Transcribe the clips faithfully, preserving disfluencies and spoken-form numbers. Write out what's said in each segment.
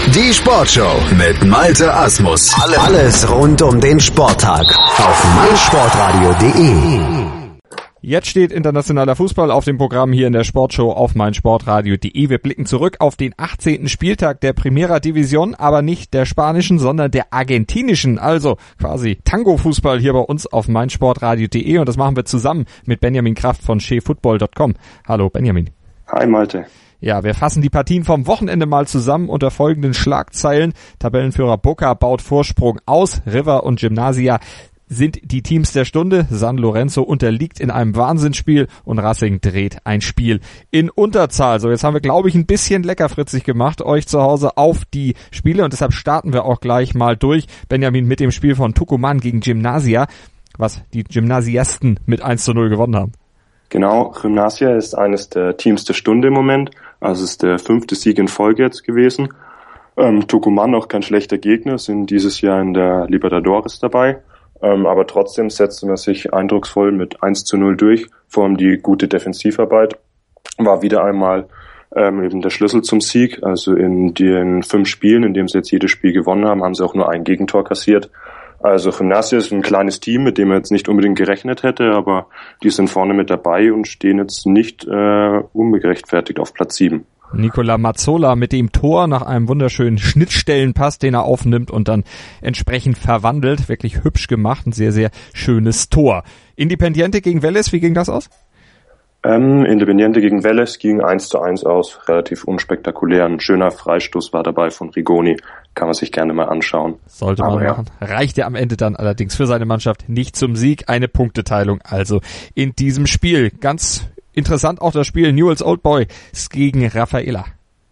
Die Sportshow mit Malte Asmus. Alles rund um den Sporttag auf meinsportradio punkt de. Jetzt steht internationaler Fußball auf dem Programm hier in der Sportshow auf meinsportradio punkt de. Wir blicken zurück auf den achtzehnten Spieltag der Primera División, aber nicht der spanischen, sondern der argentinischen, also quasi Tango-Fußball hier bei uns auf meinsportradio punkt de, und das machen wir zusammen mit Benjamin Kraft von che football punkt com. Hallo Benjamin. Hi Malte. Ja, wir fassen die Partien vom Wochenende mal zusammen unter folgenden Schlagzeilen. Tabellenführer Boca baut Vorsprung aus, River und Gimnasia sind die Teams der Stunde. San Lorenzo unterliegt in einem Wahnsinnsspiel und Racing dreht ein Spiel in Unterzahl. So, jetzt haben wir, glaube ich, ein bisschen leckerfritzig gemacht, euch zu Hause auf die Spiele, und deshalb starten wir auch gleich mal durch. Benjamin, mit dem Spiel von Tucumán gegen Gimnasia, was die Gymnasiasten mit eins zu null gewonnen haben. Genau, Gimnasia ist eines der Teams der Stunde im Moment, also ist der fünfte Sieg in Folge jetzt gewesen. Ähm, Tucumán auch kein schlechter Gegner, sind dieses Jahr in der Libertadores dabei. Ähm, aber trotzdem setzte man sich eindrucksvoll mit eins zu null durch. Vor allem die gute Defensivarbeit war wieder einmal ähm, eben der Schlüssel zum Sieg. Also in den fünf Spielen, in denen sie jetzt jedes Spiel gewonnen haben, haben sie auch nur ein Gegentor kassiert. Also Gimnasia ist ein kleines Team, mit dem man jetzt nicht unbedingt gerechnet hätte, aber die sind vorne mit dabei und stehen jetzt nicht äh, ungerechtfertigt auf Platz sieben. Nicola Mazzola mit dem Tor nach einem wunderschönen Schnittstellenpass, den er aufnimmt und dann entsprechend verwandelt. Wirklich hübsch gemacht, ein sehr, sehr schönes Tor. Independiente gegen Vélez, wie ging das aus? Ähm, Independiente gegen Vélez ging eins zu eins aus, relativ unspektakulär. Ein schöner Freistoß war dabei von Rigoni, kann man sich gerne mal anschauen. Sollte man Aber machen. Ja. Reichte am Ende dann allerdings für seine Mannschaft nicht zum Sieg. Eine Punkteteilung also in diesem Spiel. Ganz interessant auch das Spiel Newell's Old Boys gegen Rafaela.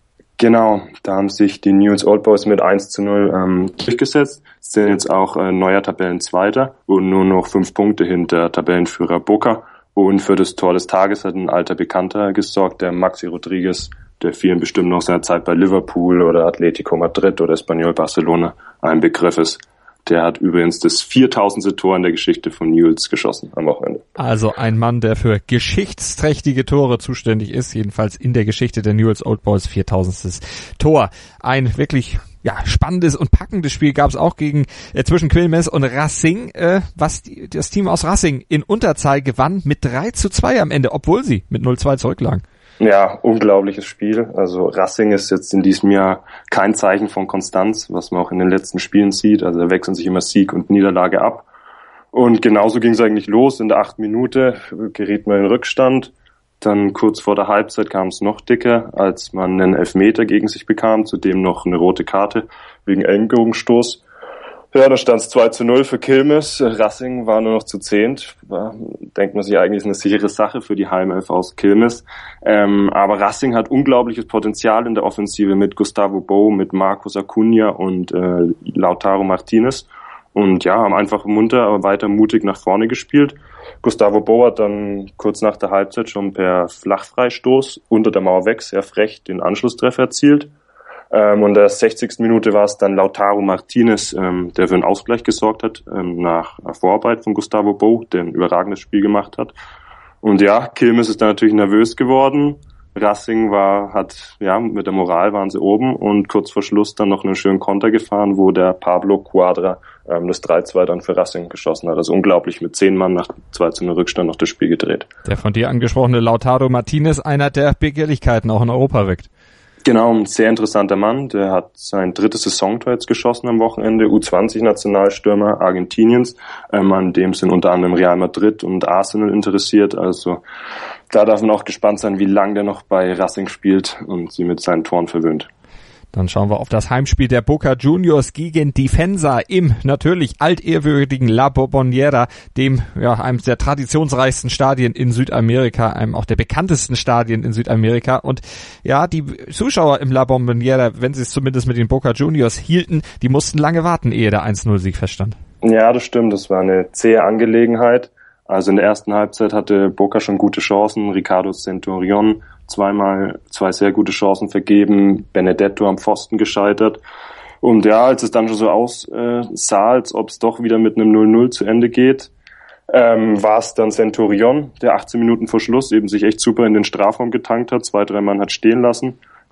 Genau, da haben sich die Newell's Old Boys mit eins zu null ähm, durchgesetzt, sind jetzt auch äh, neuer Tabellenzweiter und nur noch fünf Punkte hinter Tabellenführer Boca. Und für das Tor des Tages hat ein alter Bekannter gesorgt, der Maxi Rodriguez, der vielen bestimmt noch seiner Zeit bei Liverpool oder Atletico Madrid oder Espanyol Barcelona ein Begriff ist. Der hat übrigens das viertausendste Tor in der Geschichte von Newell's geschossen am Wochenende. Also ein Mann, der für geschichtsträchtige Tore zuständig ist, jedenfalls in der Geschichte der Newell's Old Boys, viertausendstes Tor. Ein wirklich ja spannendes und packendes Spiel gab es auch gegen äh, zwischen Quilmes und Racing, äh, was die, das Team aus Racing in Unterzahl gewann mit drei zu zwei am Ende, obwohl sie mit null zwei zurücklagen. Ja, unglaubliches Spiel. Also Racing ist jetzt in diesem Jahr kein Zeichen von Konstanz, was man auch in den letzten Spielen sieht. Also da wechseln sich immer Sieg und Niederlage ab. Und genauso ging es eigentlich los. In der achten Minute geriet man in Rückstand. Dann kurz vor der Halbzeit kam es noch dicker, als man einen Elfmeter gegen sich bekam, zudem noch eine rote Karte wegen Ellbogenstoß. Ja, da stand es zwei zu null für Quilmes. Racing war nur noch zu zehnt. War, denkt man sich eigentlich, ist eine sichere Sache für die Heimelf aus Quilmes. Ähm, aber Racing hat unglaubliches Potenzial in der Offensive mit Gustavo Bou, mit Marcos Acuna und äh, Lautaro Martinez. Und ja, haben einfach munter, aber weiter mutig nach vorne gespielt. Gustavo Bou hat dann kurz nach der Halbzeit schon per Flachfreistoß unter der Mauer weg sehr frech den Anschlusstreffer erzielt. Ähm, und in der sechzigsten Minute war es dann Lautaro Martinez, ähm, der für einen Ausgleich gesorgt hat, ähm, nach Vorarbeit von Gustavo Bou, der ein überragendes Spiel gemacht hat. Und ja, Quilmes ist dann natürlich nervös geworden. Racing war, hat, ja, mit der Moral waren sie oben und kurz vor Schluss dann noch einen schönen Konter gefahren, wo der Pablo Quadra ähm, das drei zwei dann für Racing geschossen hat. Also unglaublich, mit zehn Mann nach zwei zu null Rückstand noch das Spiel gedreht. Der von dir angesprochene Lautaro Martinez, einer der Begehrlichkeiten auch in Europa weckt. Genau, ein sehr interessanter Mann. Der hat sein drittes Saisontor jetzt geschossen am Wochenende. U zwanzig Nationalstürmer Argentiniens. Ähm, an dem sind unter anderem Real Madrid und Arsenal interessiert. Also da darf man auch gespannt sein, wie lange der noch bei Racing spielt und sie mit seinen Toren verwöhnt. Dann schauen wir auf das Heimspiel der Boca Juniors gegen Defensa im natürlich altehrwürdigen La Bombonera, dem ja einem der traditionsreichsten Stadien in Südamerika, einem auch der bekanntesten Stadien in Südamerika. Und ja, die Zuschauer im La Bombonera, wenn sie es zumindest mit den Boca Juniors hielten, die mussten lange warten, ehe der eins null Sieg feststand. Ja, das stimmt. Das war eine zähe Angelegenheit. Also in der ersten Halbzeit hatte Boca schon gute Chancen. Ricardo Centurion zweimal zwei sehr gute Chancen vergeben. Benedetto am Pfosten gescheitert. Und ja, als es dann schon so aussah, als ob es doch wieder mit einem null null zu Ende geht, ähm, war es dann Centurion, der achtzehn Minuten vor Schluss eben sich echt super in den Strafraum getankt hat, zwei, drei Mann hat stehen lassen,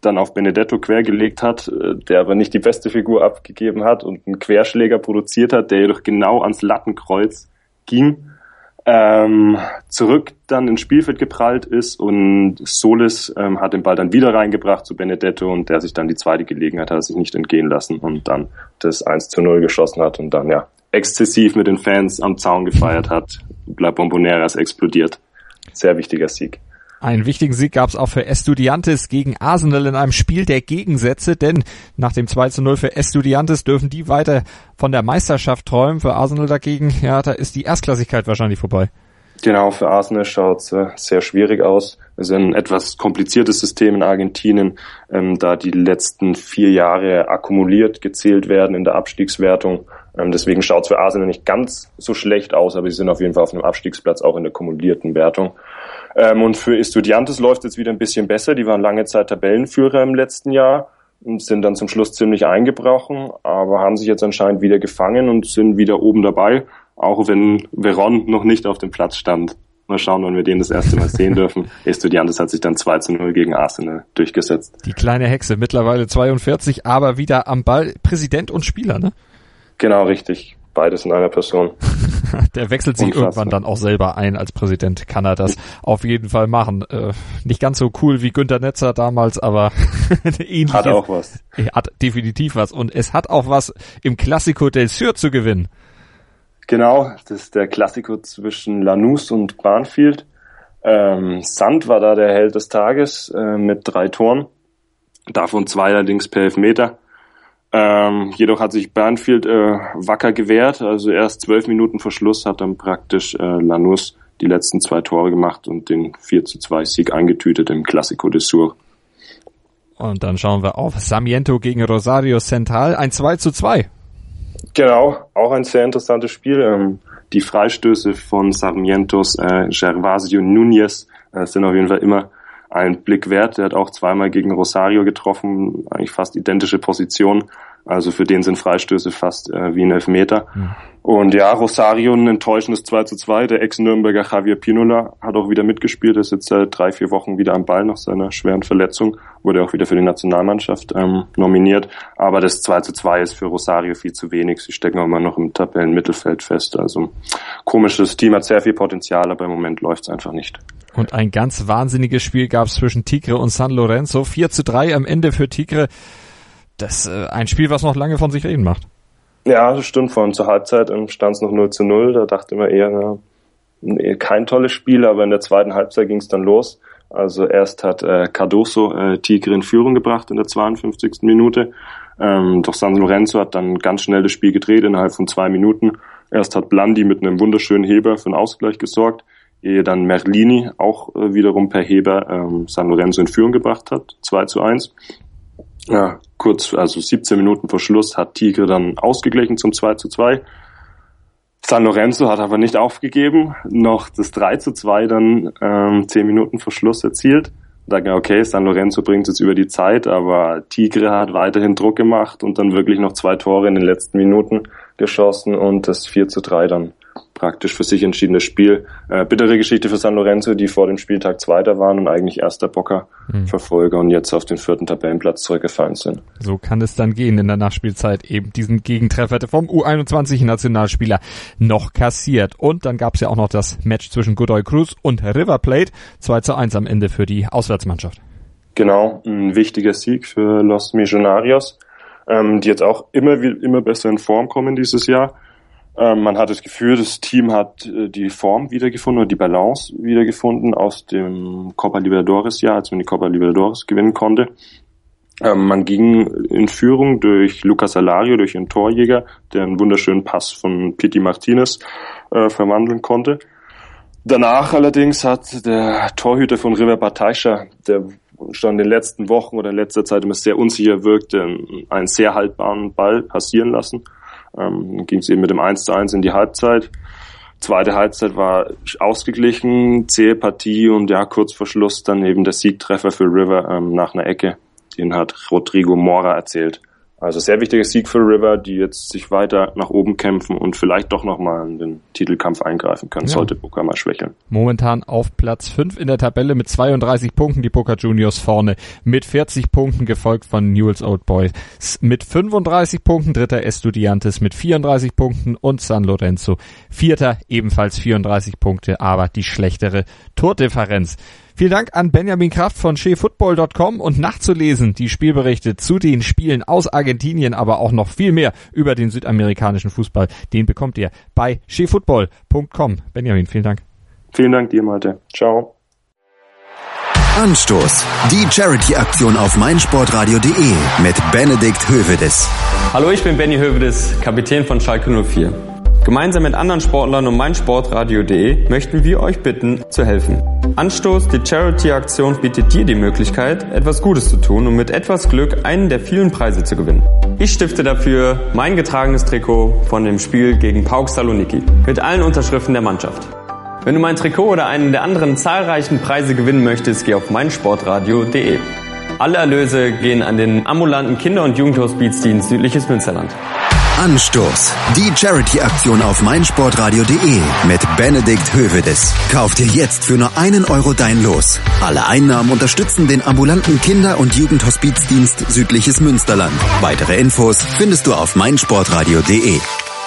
dann auf Benedetto quergelegt hat, der aber nicht die beste Figur abgegeben hat und einen Querschläger produziert hat, der jedoch genau ans Lattenkreuz ging, ähm, zurück dann ins Spielfeld geprallt ist und Solis ähm, hat den Ball dann wieder reingebracht zu Benedetto und der sich dann die zweite Gelegenheit hat, sich nicht entgehen lassen und dann das eins zu null geschossen hat und dann ja exzessiv mit den Fans am Zaun gefeiert hat. La Bombonera ist explodiert. Sehr wichtiger Sieg. Einen wichtigen Sieg gab es auch für Estudiantes gegen Arsenal in einem Spiel der Gegensätze, denn nach dem zwei zu null für Estudiantes dürfen die weiter von der Meisterschaft träumen. Für Arsenal dagegen, ja, da ist die Erstklassigkeit wahrscheinlich vorbei. Genau, für Arsenal schaut es äh, sehr schwierig aus. Es ist ein etwas kompliziertes System in Argentinien, ähm, da die letzten vier Jahre akkumuliert gezählt werden in der Abstiegswertung. Ähm, deswegen schaut es für Arsenal nicht ganz so schlecht aus, aber sie sind auf jeden Fall auf einem Abstiegsplatz, auch in der kumulierten Wertung. Ähm, und für Estudiantes läuft es jetzt wieder ein bisschen besser. Die waren lange Zeit Tabellenführer im letzten Jahr und sind dann zum Schluss ziemlich eingebrochen, aber haben sich jetzt anscheinend wieder gefangen und sind wieder oben dabei, auch wenn Veron noch nicht auf dem Platz stand. Mal schauen, wann wir den das erste Mal sehen dürfen. Estudiantes hat sich dann zwei zu null gegen Arsenal durchgesetzt. Die kleine Hexe, mittlerweile zweiundvierzig, aber wieder am Ball. Präsident und Spieler, ne? Genau, richtig. Beides in einer Person. Der wechselt sich Unfassbar. Irgendwann dann auch selber ein. Als Präsident kann er das auf jeden Fall machen. Äh, nicht ganz so cool wie Günter Netzer damals, aber ähnliches. Hat auch was. Hat definitiv was. Und es hat auch was im Clásico del Sur zu gewinnen. Genau, das ist der Clásico zwischen Lanús und Banfield. Ähm, Sand war da der Held des Tages äh, mit drei Toren. Davon zwei allerdings per Elfmeter. Ähm, jedoch hat sich Banfield äh, wacker gewehrt, also erst zwölf Minuten vor Schluss hat dann praktisch äh, Lanús die letzten zwei Tore gemacht und den vier zu zwei Sieg eingetütet im Clásico del Sur. Und dann schauen wir auf Sarmiento gegen Rosario Central, ein zwei zu zwei. Genau, auch ein sehr interessantes Spiel. Ähm, die Freistöße von Sarmientos äh, Gervasio Núñez äh, sind auf jeden Fall immer ein Blick wert. Der hat auch zweimal gegen Rosario getroffen, eigentlich fast identische Position. Also für den sind Freistöße fast äh, wie ein Elfmeter. Mhm. Und ja, Rosario ein enttäuschendes zwei zu zwei. Der Ex-Nürnberger Javier Pinola hat auch wieder mitgespielt. Er ist jetzt seit drei, vier Wochen wieder am Ball nach seiner schweren Verletzung. Wurde auch wieder für die Nationalmannschaft ähm, nominiert. Aber das zwei zu zwei ist für Rosario viel zu wenig. Sie stecken auch immer noch im Tabellenmittelfeld fest. Also komisches Team, hat sehr viel Potenzial, aber im Moment läuft es einfach nicht. Und ein ganz wahnsinniges Spiel gab es zwischen Tigre und San Lorenzo. vier zu drei am Ende für Tigre. Das ist äh, ein Spiel, was noch lange von sich reden macht. Ja, das stimmt. Vor allem zur Halbzeit stand es noch null zu null. Da dachte man eher, na, nee, kein tolles Spiel, aber in der zweiten Halbzeit ging es dann los. Also erst hat äh, Cardoso äh, Tigre in Führung gebracht in der zweiundfünfzigsten Minute. Ähm, doch San Lorenzo hat dann ganz schnell das Spiel gedreht innerhalb von zwei Minuten. Erst hat Blandi mit einem wunderschönen Heber für einen Ausgleich gesorgt, ehe dann Merlini auch äh, wiederum per Heber ähm, San Lorenzo in Führung gebracht hat, zwei zu eins. Ja, kurz, also siebzehn Minuten vor Schluss hat Tigre dann ausgeglichen zum zwei zu zwei. San Lorenzo hat aber nicht aufgegeben, noch das drei zu zwei dann ähm, zehn Minuten vor Schluss erzielt. Da dachte ich, okay, San Lorenzo bringt es jetzt über die Zeit, aber Tigre hat weiterhin Druck gemacht und dann wirklich noch zwei Tore in den letzten Minuten geschossen und das vier zu drei dann praktisch für sich entschiedenes Spiel. Äh, bittere Geschichte für San Lorenzo, die vor dem Spieltag Zweiter waren und eigentlich erster Boca-Verfolger hm. und jetzt auf den vierten Tabellenplatz zurückgefallen sind. So kann es dann gehen in der Nachspielzeit. Eben diesen Gegentreffer vom U einundzwanzig-Nationalspieler noch kassiert. Und dann gab es ja auch noch das Match zwischen Godoy Cruz und River Plate. zwei zu eins am Ende für die Auswärtsmannschaft. Genau, ein wichtiger Sieg für Los Millonarios, ähm, die jetzt auch immer, immer besser in Form kommen dieses Jahr. Man hat das Gefühl, das Team hat die Form wiedergefunden oder die Balance wiedergefunden aus dem Copa Libertadores-Jahr, als man die Copa Libertadores gewinnen konnte. Man ging in Führung durch Lucas Alario, durch einen Torjäger, der einen wunderschönen Pass von Pity Martinez äh, verwandeln konnte. Danach allerdings hat der Torhüter von River Bataixa, der schon in den letzten Wochen oder in letzter Zeit immer sehr unsicher wirkte, einen sehr haltbaren Ball passieren lassen. Ähm, ging es eben mit dem eins zu eins in die Halbzeit. Zweite Halbzeit war ausgeglichen, zähe Partie und ja, kurz vor Schluss dann eben der Siegtreffer für River ähm, nach einer Ecke. Den hat Rodrigo Mora erzielt. Also sehr wichtiger Sieg für River, die jetzt sich weiter nach oben kämpfen und vielleicht doch nochmal in den Titelkampf eingreifen können, ja. Sollte Boca mal schwächeln. Momentan auf Platz fünf in der Tabelle mit zweiunddreißig Punkten, die Boca Juniors vorne mit vierzig Punkten, gefolgt von Newell's Old Boys mit fünfunddreißig Punkten, dritter Estudiantes mit vierunddreißig Punkten und San Lorenzo vierter, ebenfalls vierunddreißig Punkte, aber die schlechtere Tordifferenz. Vielen Dank an Benjamin Kraft von Che Football Punkt com und nachzulesen die Spielberichte zu den Spielen aus Argentinien, aber auch noch viel mehr über den südamerikanischen Fußball, den bekommt ihr bei Che Football Punkt com. Benjamin, vielen Dank. Vielen Dank dir, Malte. Ciao. Anstoß. Die Charity-Aktion auf meinsportradio punkt de mit Benedikt Hövedes. Hallo, ich bin Benny Hövedes, Kapitän von Schalke null vier. Gemeinsam mit anderen Sportlern und meinsportradio punkt de möchten wir euch bitten, zu helfen. Anstoß, die Charity-Aktion bietet dir die Möglichkeit, etwas Gutes zu tun und mit etwas Glück einen der vielen Preise zu gewinnen. Ich stifte dafür mein getragenes Trikot von dem Spiel gegen PAOK Saloniki mit allen Unterschriften der Mannschaft. Wenn du mein Trikot oder einen der anderen zahlreichen Preise gewinnen möchtest, geh auf meinsportradio punkt de. Alle Erlöse gehen an den ambulanten Kinder- und Jugendhospizdienst Südliches Münsterland. Anstoß. Die Charity-Aktion auf meinsportradio punkt de mit Benedikt Hövedes. Kauf dir jetzt für nur einen Euro dein Los. Alle Einnahmen unterstützen den ambulanten Kinder- und Jugendhospizdienst Südliches Münsterland. Weitere Infos findest du auf meinsportradio punkt de.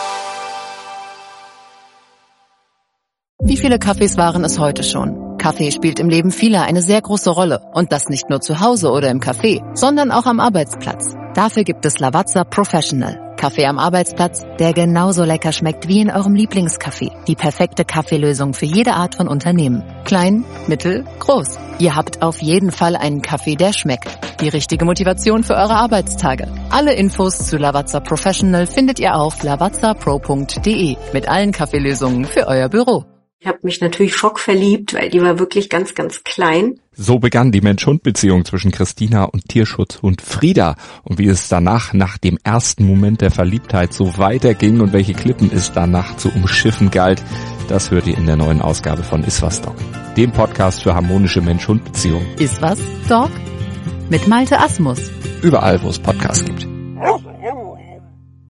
Wie viele Kaffees waren es heute schon? Kaffee spielt im Leben vieler eine sehr große Rolle. Und das nicht nur zu Hause oder im Café, sondern auch am Arbeitsplatz. Dafür gibt es Lavazza Professional. Kaffee am Arbeitsplatz, der genauso lecker schmeckt wie in eurem Lieblingscafé. Die perfekte Kaffeelösung für jede Art von Unternehmen. Klein, mittel, groß. Ihr habt auf jeden Fall einen Kaffee, der schmeckt. Die richtige Motivation für eure Arbeitstage. Alle Infos zu Lavazza Professional findet ihr auf lavazza pro punkt de mit allen Kaffeelösungen für euer Büro. Ich habe mich natürlich schockverliebt, weil die war wirklich ganz, ganz klein. So begann die Mensch-Hund-Beziehung zwischen Christina und Tierschutzhund Frieda. Und wie es danach, nach dem ersten Moment der Verliebtheit, so weiterging und welche Klippen es danach zu umschiffen galt, das hört ihr in der neuen Ausgabe von Iswas Dog, dem Podcast für harmonische Mensch-Hund-Beziehungen. Iswas Dog? Mit Malte Asmus. Überall, wo es Podcasts gibt.